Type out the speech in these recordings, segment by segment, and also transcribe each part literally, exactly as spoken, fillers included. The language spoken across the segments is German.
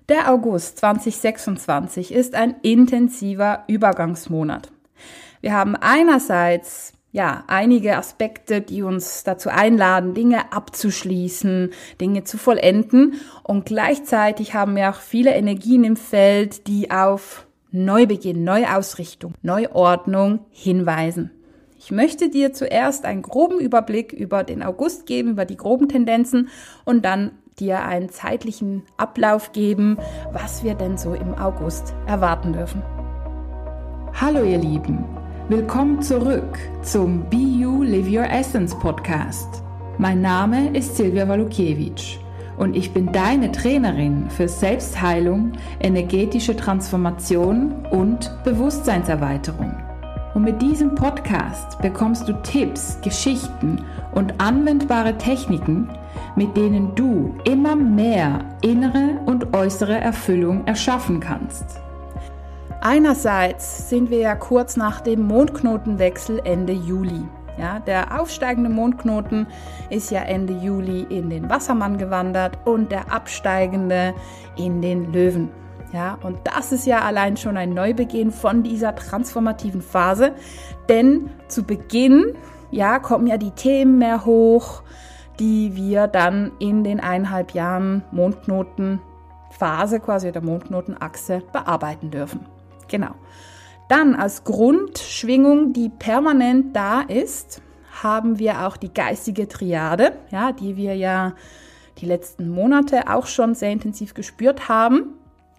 Der August zweitausendsechsundzwanzig ist ein intensiver Übergangsmonat. Wir haben einerseits ja einige Aspekte, die uns dazu einladen, Dinge abzuschließen, Dinge zu vollenden, und gleichzeitig haben wir auch viele Energien im Feld, die auf Neubeginn, Neuausrichtung, Neuordnung hinweisen. Ich möchte dir zuerst einen groben Überblick über den August geben, über die groben Tendenzen, und dann dir einen zeitlichen Ablauf geben, was wir denn so im August erwarten dürfen. Hallo ihr Lieben, willkommen zurück zum Be You Live Your Essence Podcast. Mein Name ist Silvia Walukiewicz und ich bin deine Trainerin für Selbstheilung, energetische Transformation und Bewusstseinserweiterung. Und mit diesem Podcast bekommst du Tipps, Geschichten und anwendbare Techniken, mit denen du immer mehr innere und äußere Erfüllung erschaffen kannst. Einerseits sind wir ja kurz nach dem Mondknotenwechsel Ende Juli. Ja, der aufsteigende Mondknoten ist ja Ende Juli in den Wassermann gewandert und der absteigende in den Löwen. Ja, und das ist ja allein schon ein Neubeginn von dieser transformativen Phase, denn zu Beginn ja, kommen ja die Themen mehr hoch, die wir dann in den eineinhalb Jahren Mondknotenphase, quasi der Mondknotenachse, bearbeiten dürfen. Genau. Dann als Grundschwingung, die permanent da ist, haben wir auch die geistige Triade, ja, die wir ja die letzten Monate auch schon sehr intensiv gespürt haben.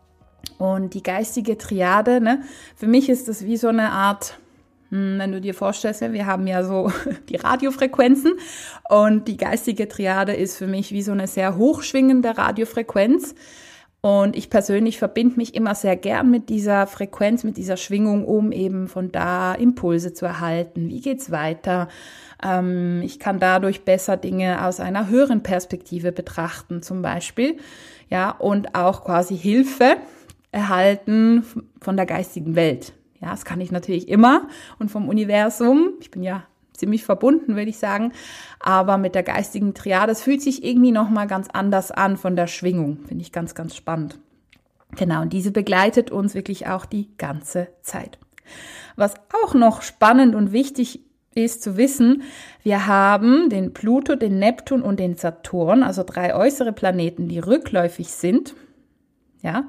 Und die geistige Triade, ne, für mich ist das wie so eine Art, wenn du dir vorstellst, wir haben ja so die Radiofrequenzen, und die geistige Triade ist für mich wie so eine sehr hochschwingende Radiofrequenz. Und ich persönlich verbinde mich immer sehr gern mit dieser Frequenz, mit dieser Schwingung, um eben von da Impulse zu erhalten. Wie geht's weiter? Ähm, ich kann dadurch besser Dinge aus einer höheren Perspektive betrachten, zum Beispiel, ja, und auch quasi Hilfe erhalten von der geistigen Welt. Ja, das kann ich natürlich immer, und vom Universum. Ich bin ja ziemlich verbunden, würde ich sagen. Aber mit der geistigen Triade, es fühlt sich irgendwie nochmal ganz anders an von der Schwingung. Finde ich ganz, ganz spannend. Genau, und diese begleitet uns wirklich auch die ganze Zeit. Was auch noch spannend und wichtig ist zu wissen, wir haben den Pluto, den Neptun und den Saturn, also drei äußere Planeten, die rückläufig sind. Ja,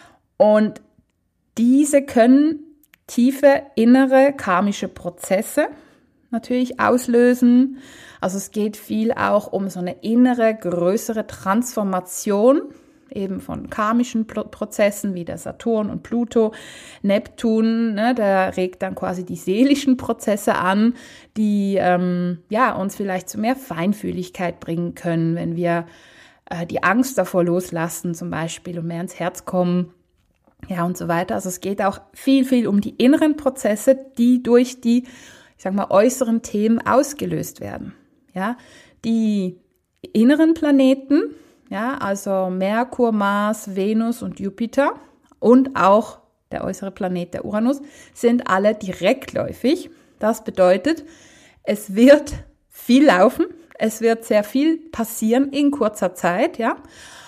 und diese können tiefe innere karmische Prozesse natürlich auslösen. Also es geht viel auch um so eine innere, größere Transformation eben von karmischen Prozessen wie der Saturn und Pluto. Neptun, ne, der regt dann quasi die seelischen Prozesse an, die ähm, ja, uns vielleicht zu mehr Feinfühligkeit bringen können, wenn wir äh, die Angst davor loslassen zum Beispiel und mehr ins Herz kommen. Ja, und so weiter. Also es geht auch viel, viel um die inneren Prozesse, die durch die, ich sag mal, äußeren Themen ausgelöst werden. Ja, die inneren Planeten, ja, also Merkur, Mars, Venus und Jupiter und auch der äußere Planet, der Uranus, sind alle direktläufig. Das bedeutet, es wird viel laufen, es wird sehr viel passieren in kurzer Zeit, ja.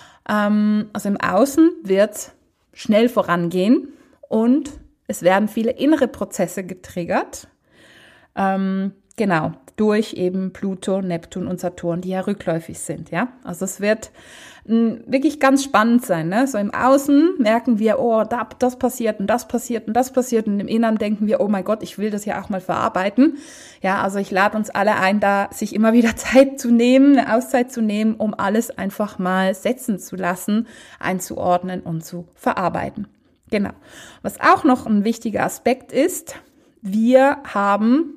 Ähm, also im Außen wird schnell vorangehen und es werden viele innere Prozesse getriggert, ähm, genau, durch eben Pluto, Neptun und Saturn, die ja rückläufig sind, ja. Also es wird mh, wirklich ganz spannend sein, ne? So im Außen merken wir, oh, da, das passiert und das passiert und das passiert, und im Inneren denken wir, oh mein Gott, ich will das ja auch mal verarbeiten. Ja, also ich lade uns alle ein, da sich immer wieder Zeit zu nehmen, eine Auszeit zu nehmen, um alles einfach mal setzen zu lassen, einzuordnen und zu verarbeiten. Genau. Was auch noch ein wichtiger Aspekt ist, wir haben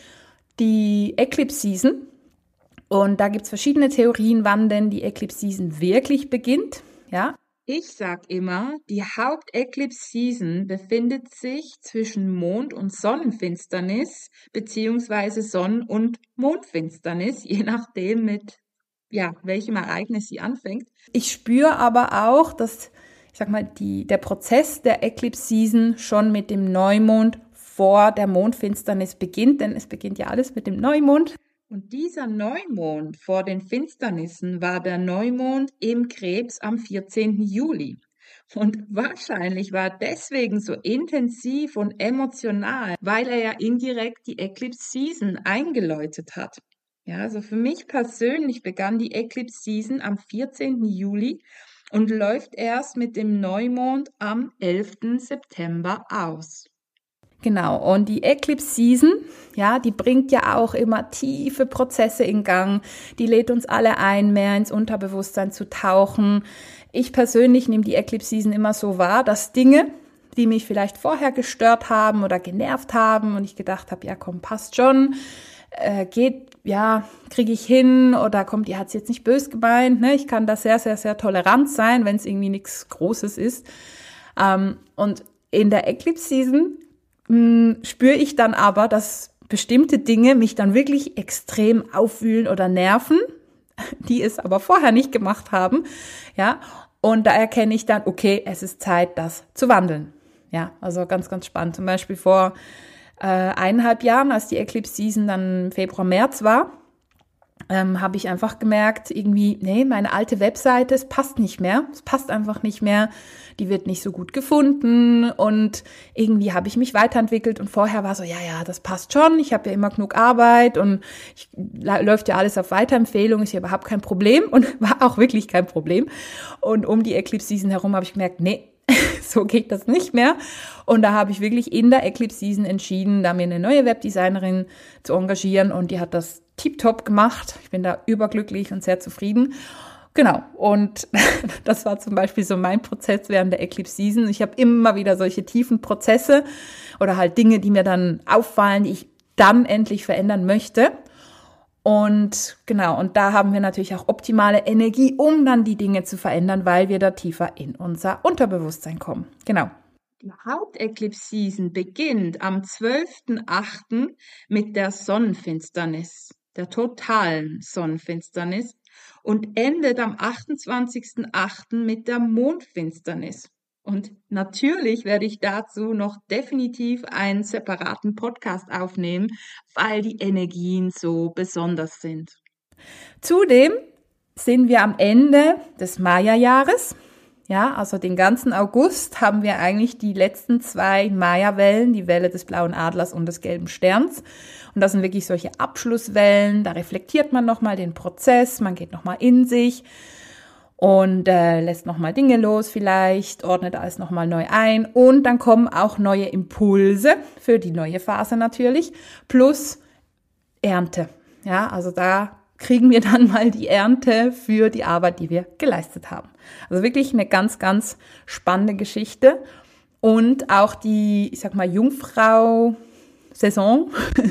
die Eclipse Season, und da gibt es verschiedene Theorien, wann denn die Eclipse Season wirklich beginnt. Ja, ich sag immer, die Haupt-Eclipse Season befindet sich zwischen Mond- und Sonnenfinsternis beziehungsweise Sonnen- und Mondfinsternis, je nachdem mit ja welchem Ereignis sie anfängt. Ich spüre aber auch, dass ich sag mal die der Prozess der Eclipse Season schon mit dem Neumond vor der Mondfinsternis beginnt, denn es beginnt ja alles mit dem Neumond. Und dieser Neumond vor den Finsternissen war der Neumond im Krebs am vierzehnten Juli. Und wahrscheinlich war er deswegen so intensiv und emotional, weil er ja indirekt die Eclipse Season eingeläutet hat. Ja, also für mich persönlich begann die Eclipse Season am vierzehnten Juli und läuft erst mit dem Neumond am elften September aus. Genau, und die Eclipse Season, ja, die bringt ja auch immer tiefe Prozesse in Gang. Die lädt uns alle ein, mehr ins Unterbewusstsein zu tauchen. Ich persönlich nehme die Eclipse Season immer so wahr, dass Dinge, die mich vielleicht vorher gestört haben oder genervt haben und ich gedacht habe, ja komm, passt schon, äh, geht, ja, kriege ich hin oder kommt, die hat es jetzt nicht böse gemeint, ne? Ich kann da sehr, sehr, sehr tolerant sein, wenn es irgendwie nichts Großes ist. Ähm, und in der Eclipse Season spüre ich dann aber, dass bestimmte Dinge mich dann wirklich extrem aufwühlen oder nerven, die es aber vorher nicht gemacht haben, ja, und da erkenne ich dann, okay, es ist Zeit, das zu wandeln, ja, also ganz, ganz spannend. Zum Beispiel vor äh, eineinhalb Jahren, als die Eclipse Season dann Februar, März war, ähm, habe ich einfach gemerkt, irgendwie, nee, meine alte Webseite, es passt nicht mehr, es passt einfach nicht mehr, die wird nicht so gut gefunden und irgendwie habe ich mich weiterentwickelt und vorher war so, ja, ja, das passt schon, ich habe ja immer genug Arbeit und ich, läuft ja alles auf Weiterempfehlung, ist ja überhaupt kein Problem und war auch wirklich kein Problem. Und um die Eclipse Season herum habe ich gemerkt, nee, so geht das nicht mehr. Und da habe ich wirklich in der Eclipse Season entschieden, da mir eine neue Webdesignerin zu engagieren und die hat das tiptop gemacht. Ich bin da überglücklich und sehr zufrieden. Genau, und das war zum Beispiel so mein Prozess während der Eclipse Season. Ich habe immer wieder solche tiefen Prozesse oder halt Dinge, die mir dann auffallen, die ich dann endlich verändern möchte. Und genau, und da haben wir natürlich auch optimale Energie, um dann die Dinge zu verändern, weil wir da tiefer in unser Unterbewusstsein kommen. Genau. Die Haupt-Eclipse-Season beginnt am zwölften achten mit der Sonnenfinsternis, der totalen Sonnenfinsternis und endet am achtundzwanzigsten achten mit der Mondfinsternis. Und natürlich werde ich dazu noch definitiv einen separaten Podcast aufnehmen, weil die Energien so besonders sind. Zudem sind wir am Ende des Maya-Jahres. Ja, also den ganzen August haben wir eigentlich die letzten zwei Maya-Wellen, die Welle des blauen Adlers und des gelben Sterns. Und das sind wirklich solche Abschlusswellen, da reflektiert man nochmal den Prozess, man geht nochmal in sich und äh, lässt nochmal Dinge los vielleicht, ordnet alles nochmal neu ein und dann kommen auch neue Impulse für die neue Phase natürlich, plus Ernte. Ja, also da kriegen wir dann mal die Ernte für die Arbeit, die wir geleistet haben. Also wirklich eine ganz, ganz spannende Geschichte und auch die, ich sag mal, Jungfrau Saison,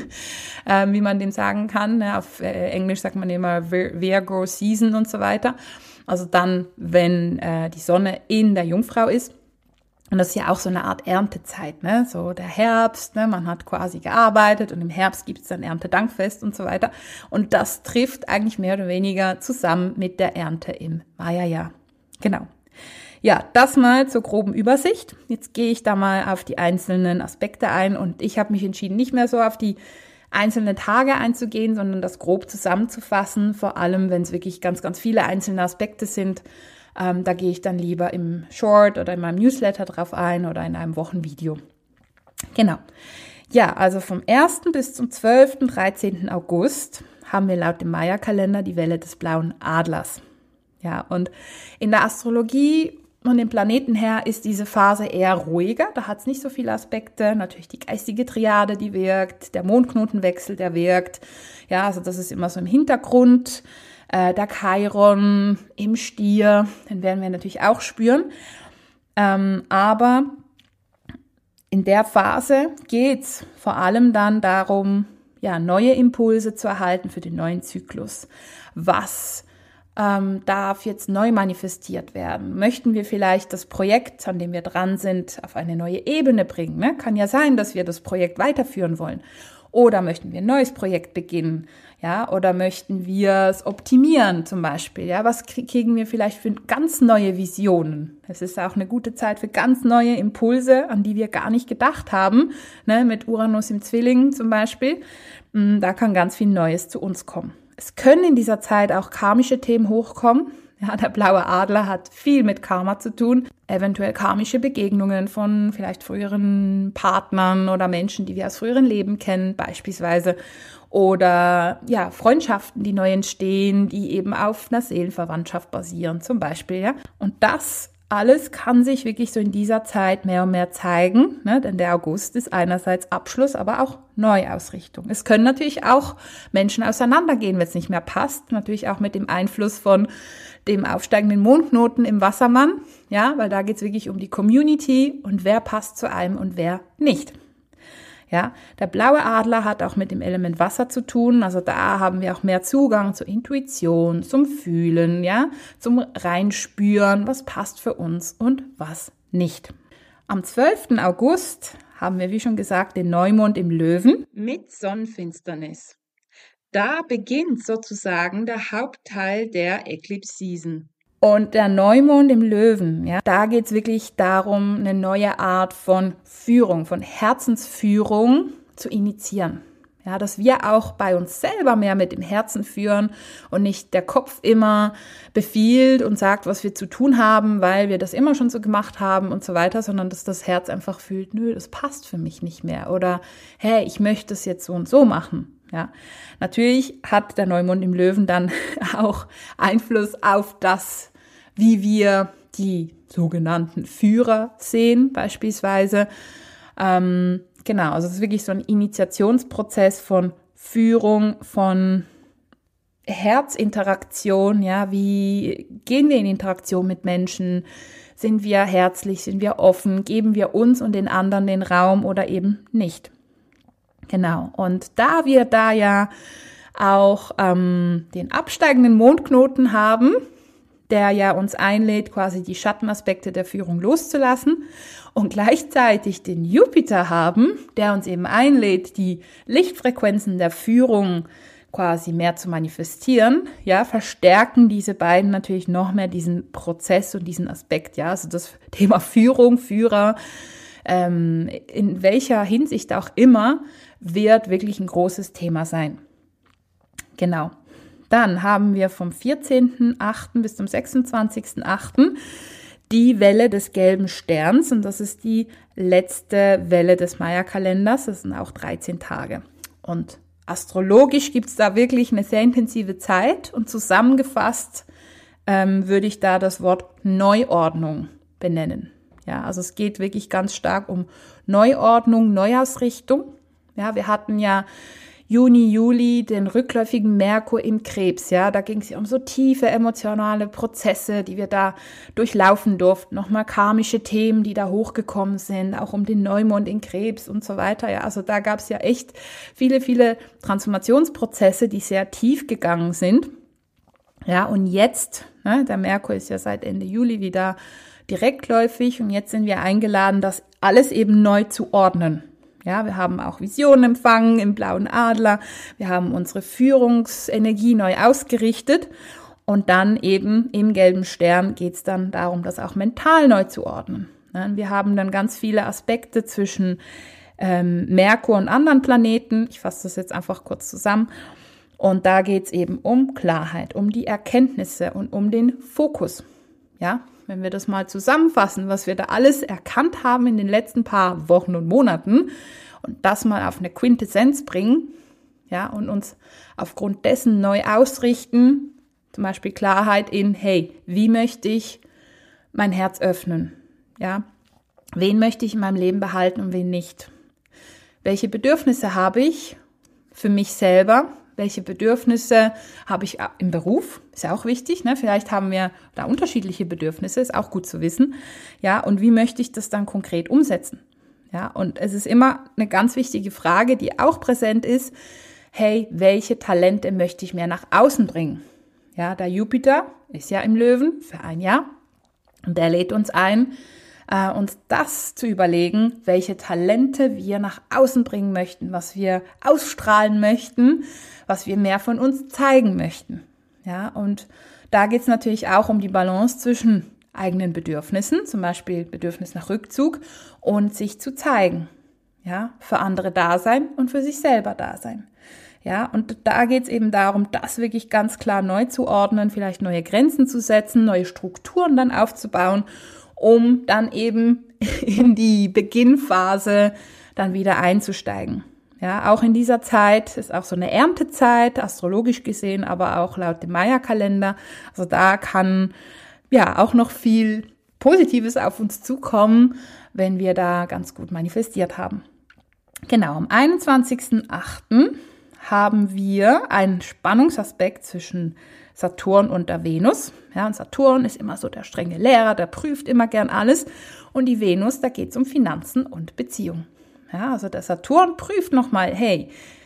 äh, wie man dem sagen kann. Ne? Auf äh, Englisch sagt man immer Virgo Season und so weiter. Also dann, wenn äh, die Sonne in der Jungfrau ist. Und das ist ja auch so eine Art Erntezeit, ne? So der Herbst, ne? Man hat quasi gearbeitet und im Herbst gibt es dann Erntedankfest und so weiter. Und das trifft eigentlich mehr oder weniger zusammen mit der Ernte im Maya-Jahr. Genau. Ja, das mal zur groben Übersicht. Jetzt gehe ich da mal auf die einzelnen Aspekte ein und ich habe mich entschieden, nicht mehr so auf die einzelnen Tage einzugehen, sondern das grob zusammenzufassen, vor allem wenn es wirklich ganz, ganz viele einzelne Aspekte sind. Ähm, da gehe ich dann lieber im Short oder in meinem Newsletter drauf ein oder in einem Wochenvideo. Genau. Ja, also vom ersten bis zum zwölften, dreizehnten August haben wir laut dem Maya-Kalender die Welle des blauen Adlers. Ja, und in der Astrologie von den Planeten her ist diese Phase eher ruhiger. Da hat es nicht so viele Aspekte. Natürlich die geistige Triade, die wirkt, der Mondknotenwechsel, der wirkt. Ja, also das ist immer so im Hintergrund. Äh, der Chiron im Stier, den werden wir natürlich auch spüren. Ähm, aber in der Phase geht's vor allem dann darum, ja, neue Impulse zu erhalten für den neuen Zyklus. Was ähm, darf jetzt neu manifestiert werden? Möchten wir vielleicht das Projekt, an dem wir dran sind, auf eine neue Ebene bringen? Ne? Kann ja sein, dass wir das Projekt weiterführen wollen. Oder möchten wir ein neues Projekt beginnen? Ja, oder möchten wir es optimieren zum Beispiel? Ja, was kriegen wir vielleicht für ganz neue Visionen? Es ist auch eine gute Zeit für ganz neue Impulse, an die wir gar nicht gedacht haben. Ne, mit Uranus im Zwilling zum Beispiel. Da kann ganz viel Neues zu uns kommen. Es können in dieser Zeit auch karmische Themen hochkommen. Ja, der blaue Adler hat viel mit Karma zu tun, eventuell karmische Begegnungen von vielleicht früheren Partnern oder Menschen, die wir aus früheren Leben kennen beispielsweise, oder ja, Freundschaften, die neu entstehen, die eben auf einer Seelenverwandtschaft basieren zum Beispiel. Ja. Und das alles kann sich wirklich so in dieser Zeit mehr und mehr zeigen, ne? Denn der August ist einerseits Abschluss, aber auch Neuausrichtung. Es können natürlich auch Menschen auseinandergehen, wenn es nicht mehr passt, natürlich auch mit dem Einfluss von dem aufsteigenden Mondknoten im Wassermann, ja, weil da geht es wirklich um die Community und wer passt zu einem und wer nicht. Ja, der blaue Adler hat auch mit dem Element Wasser zu tun, also da haben wir auch mehr Zugang zur Intuition, zum Fühlen, ja, zum Reinspüren, was passt für uns und was nicht. Am zwölften August haben wir, wie schon gesagt, den Neumond im Löwen mit Sonnenfinsternis. Da beginnt sozusagen der Hauptteil der Eclipse Season. Und der Neumond im Löwen, ja, da geht's wirklich darum, eine neue Art von Führung, von Herzensführung zu initiieren. Ja, dass wir auch bei uns selber mehr mit dem Herzen führen und nicht der Kopf immer befiehlt und sagt, was wir zu tun haben, weil wir das immer schon so gemacht haben und so weiter, sondern dass das Herz einfach fühlt, nö, das passt für mich nicht mehr oder hey, ich möchte es jetzt so und so machen. Ja, natürlich hat der Neumond im Löwen dann auch Einfluss auf das, wie wir die sogenannten Führer sehen beispielsweise. Ähm, genau, also es ist wirklich so ein Initiationsprozess von Führung, von Herzinteraktion. Ja, wie gehen wir in Interaktion mit Menschen? Sind wir herzlich, sind wir offen? Geben wir uns und den anderen den Raum oder eben nicht? Genau, und da wir da ja auch ähm, den absteigenden Mondknoten haben, der ja uns einlädt, quasi die Schattenaspekte der Führung loszulassen und gleichzeitig den Jupiter haben, der uns eben einlädt, die Lichtfrequenzen der Führung quasi mehr zu manifestieren, ja, verstärken diese beiden natürlich noch mehr diesen Prozess und diesen Aspekt, ja, also das Thema Führung, Führer, ähm, in welcher Hinsicht auch immer, wird wirklich ein großes Thema sein. Genau. Dann haben wir vom vierzehnten achten bis zum sechsundzwanzigsten achten die Welle des gelben Sterns und das ist die letzte Welle des Maya-Kalenders. Das sind auch dreizehn Tage. Und astrologisch gibt es da wirklich eine sehr intensive Zeit und zusammengefasst ähm, würde ich da das Wort Neuordnung benennen. Ja, also es geht wirklich ganz stark um Neuordnung, Neuausrichtung. Ja, wir hatten ja Juni, Juli den rückläufigen Merkur im Krebs, ja, da ging es ja um so tiefe emotionale Prozesse, die wir da durchlaufen durften, nochmal karmische Themen, die da hochgekommen sind, auch um den Neumond in Krebs und so weiter, ja, also da gab es ja echt viele, viele Transformationsprozesse, die sehr tief gegangen sind, ja, und jetzt, ne, der Merkur ist ja seit Ende Juli wieder direktläufig und jetzt sind wir eingeladen, das alles eben neu zu ordnen. Ja, wir haben auch Visionen empfangen im blauen Adler. Wir haben unsere Führungsenergie neu ausgerichtet. Und dann eben im gelben Stern geht es dann darum, das auch mental neu zu ordnen. Wir haben dann ganz viele Aspekte zwischen ähm, Merkur und anderen Planeten. Ich fasse das jetzt einfach kurz zusammen. Und da geht es eben um Klarheit, um die Erkenntnisse und um den Fokus. Ja, wenn wir das mal zusammenfassen, was wir da alles erkannt haben in den letzten paar Wochen und Monaten und das mal auf eine Quintessenz bringen, ja, und uns aufgrund dessen neu ausrichten, zum Beispiel Klarheit in, hey, wie möchte ich mein Herz öffnen, ja, wen möchte ich in meinem Leben behalten und wen nicht, welche Bedürfnisse habe ich für mich selber, welche Bedürfnisse habe ich im Beruf, ist ja auch wichtig, ne? Vielleicht haben wir da unterschiedliche Bedürfnisse, ist auch gut zu wissen, ja, und wie möchte ich das dann konkret umsetzen, ja, und es ist immer eine ganz wichtige Frage, die auch präsent ist, hey, welche Talente möchte ich mehr nach außen bringen, ja, der Jupiter ist ja im Löwen für ein Jahr und der lädt uns ein, äh, uns das zu überlegen, welche Talente wir nach außen bringen möchten, was wir ausstrahlen möchten, was wir mehr von uns zeigen möchten. Ja, und da geht es natürlich auch um die Balance zwischen eigenen Bedürfnissen, zum Beispiel Bedürfnis nach Rückzug und sich zu zeigen. Ja, für andere da sein und für sich selber da sein. Ja, und da geht es eben darum, das wirklich ganz klar neu zu ordnen, vielleicht neue Grenzen zu setzen, neue Strukturen dann aufzubauen, um dann eben in die Beginnphase dann wieder einzusteigen. Ja, auch in dieser Zeit ist auch so eine Erntezeit, astrologisch gesehen, aber auch laut dem Maya-Kalender. Also da kann ja auch noch viel Positives auf uns zukommen, wenn wir da ganz gut manifestiert haben. Genau, am einundzwanzigsten achten haben wir einen Spannungsaspekt zwischen Saturn und der Venus. Ja, und Saturn ist immer so der strenge Lehrer, der prüft immer gern alles. Und die Venus, da geht es um Finanzen und Beziehung. Ja, also der Saturn prüft nochmal, hey,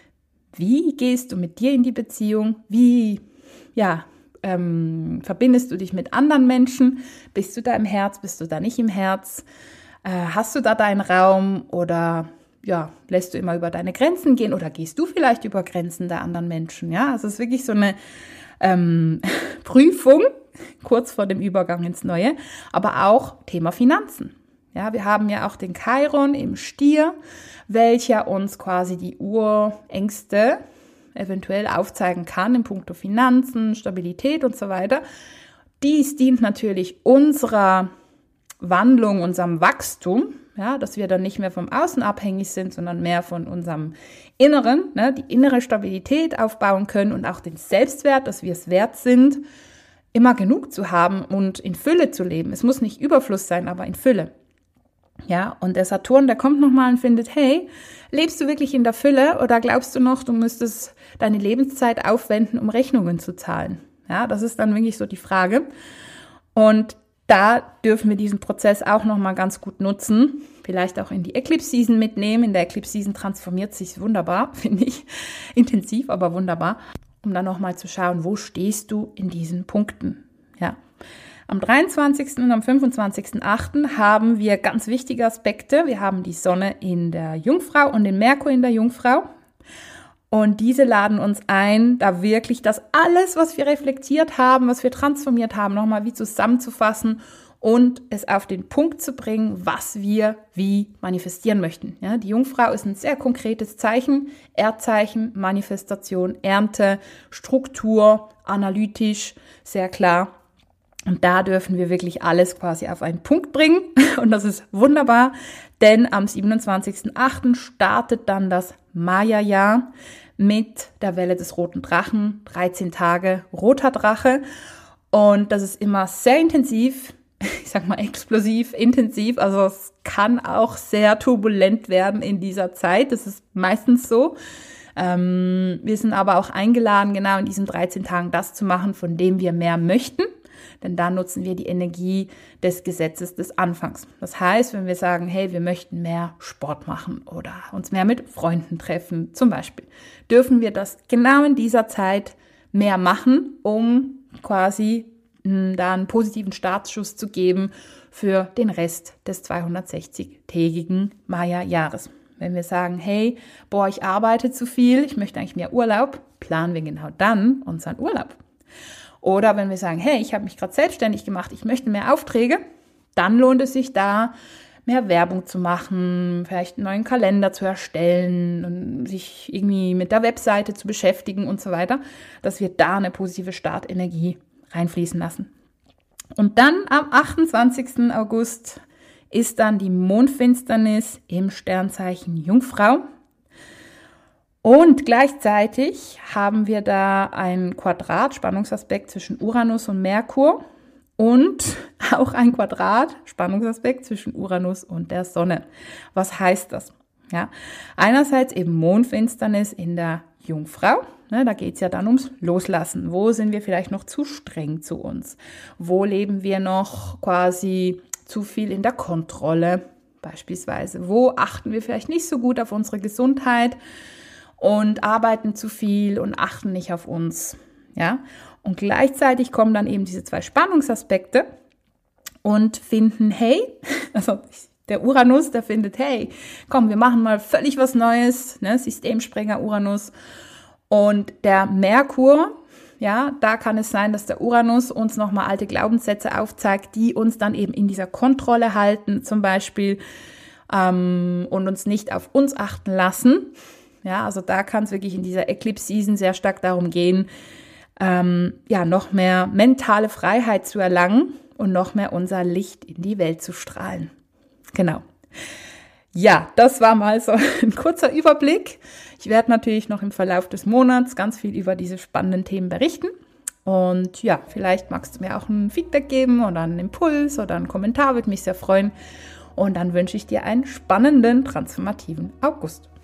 wie gehst du mit dir in die Beziehung? Wie, ja, ähm, verbindest du dich mit anderen Menschen? Bist du da im Herz? Bist du da nicht im Herz? Äh, hast du da deinen Raum oder ja, lässt du immer über deine Grenzen gehen oder gehst du vielleicht über Grenzen der anderen Menschen? Ja, also es ist wirklich so eine ähm, Prüfung kurz vor dem Übergang ins Neue, aber auch Thema Finanzen. Ja, wir haben ja auch den Chiron im Stier, welcher uns quasi die Urängste eventuell aufzeigen kann in puncto Finanzen, Stabilität und so weiter. Dies dient natürlich unserer Wandlung, unserem Wachstum, ja, dass wir dann nicht mehr vom Außen abhängig sind, sondern mehr von unserem Inneren, ne, die innere Stabilität aufbauen können und auch den Selbstwert, dass wir es wert sind, immer genug zu haben und in Fülle zu leben. Es muss nicht Überfluss sein, aber in Fülle. Ja, und der Saturn, der kommt nochmal und findet, hey, lebst du wirklich in der Fülle oder glaubst du noch, du müsstest deine Lebenszeit aufwenden, um Rechnungen zu zahlen? Ja, das ist dann wirklich so die Frage. Und da dürfen wir diesen Prozess auch nochmal ganz gut nutzen, vielleicht auch in die Eclipse-Season mitnehmen. In der Eclipse-Season transformiert sich wunderbar, finde ich, intensiv, aber wunderbar, um dann nochmal zu schauen, wo stehst du in diesen Punkten, ja. Am dreiundzwanzigsten und am fünfundzwanzigsten achten haben wir ganz wichtige Aspekte. Wir haben die Sonne in der Jungfrau und den Merkur in der Jungfrau. Und diese laden uns ein, da wirklich das alles, was wir reflektiert haben, was wir transformiert haben, nochmal wie zusammenzufassen und es auf den Punkt zu bringen, was wir wie manifestieren möchten. Ja, die Jungfrau ist ein sehr konkretes Zeichen, Erdzeichen, Manifestation, Ernte, Struktur, analytisch, sehr klar. Und da dürfen wir wirklich alles quasi auf einen Punkt bringen. Und das ist wunderbar, denn am siebenundzwanzigsten achten startet dann das Maya-Jahr mit der Welle des roten Drachen, dreizehn Tage roter Drache. Und das ist immer sehr intensiv, ich sag mal explosiv, intensiv. Also es kann auch sehr turbulent werden in dieser Zeit. Das ist meistens so. Ähm, wir sind aber auch eingeladen, genau in diesen dreizehn Tagen das zu machen, von dem wir mehr möchten. Denn da nutzen wir die Energie des Gesetzes des Anfangs. Das heißt, wenn wir sagen, hey, wir möchten mehr Sport machen oder uns mehr mit Freunden treffen, zum Beispiel, dürfen wir das genau in dieser Zeit mehr machen, um quasi mh, da einen positiven Startschuss zu geben für den Rest des zweihundertsechzig-tägigen Maya-Jahres. Wenn wir sagen, hey, boah, ich arbeite zu viel, ich möchte eigentlich mehr Urlaub, planen wir genau dann unseren Urlaub. Oder wenn wir sagen, hey, ich habe mich gerade selbstständig gemacht, ich möchte mehr Aufträge, dann lohnt es sich da, mehr Werbung zu machen, vielleicht einen neuen Kalender zu erstellen und sich irgendwie mit der Webseite zu beschäftigen und so weiter, dass wir da eine positive Startenergie reinfließen lassen. Und dann am achtundzwanzigsten August ist dann die Mondfinsternis im Sternzeichen Jungfrau. Und gleichzeitig haben wir da ein Quadrat, Spannungsaspekt zwischen Uranus und Merkur und auch ein Quadrat, Spannungsaspekt zwischen Uranus und der Sonne. Was heißt das? Ja, einerseits eben Mondfinsternis in der Jungfrau. Ne, da geht es ja dann ums Loslassen. Wo sind wir vielleicht noch zu streng zu uns? Wo leben wir noch quasi zu viel in der Kontrolle beispielsweise? Wo achten wir vielleicht nicht so gut auf unsere Gesundheit? Und arbeiten zu viel und achten nicht auf uns, ja. Und gleichzeitig kommen dann eben diese zwei Spannungsaspekte und finden, hey, also der Uranus, der findet, hey, komm, wir machen mal völlig was Neues, ne, Systemsprenger Uranus. Und der Merkur, ja, da kann es sein, dass der Uranus uns nochmal alte Glaubenssätze aufzeigt, die uns dann eben in dieser Kontrolle halten, zum Beispiel, ähm, und uns nicht auf uns achten lassen. Ja, also da kann es wirklich in dieser Eclipse-Season sehr stark darum gehen, ähm, ja, noch mehr mentale Freiheit zu erlangen und noch mehr unser Licht in die Welt zu strahlen. Genau. Ja, das war mal so ein kurzer Überblick. Ich werde natürlich noch im Verlauf des Monats ganz viel über diese spannenden Themen berichten. Und ja, vielleicht magst du mir auch ein Feedback geben oder einen Impuls oder einen Kommentar, würde mich sehr freuen. Und dann wünsche ich dir einen spannenden, transformativen August.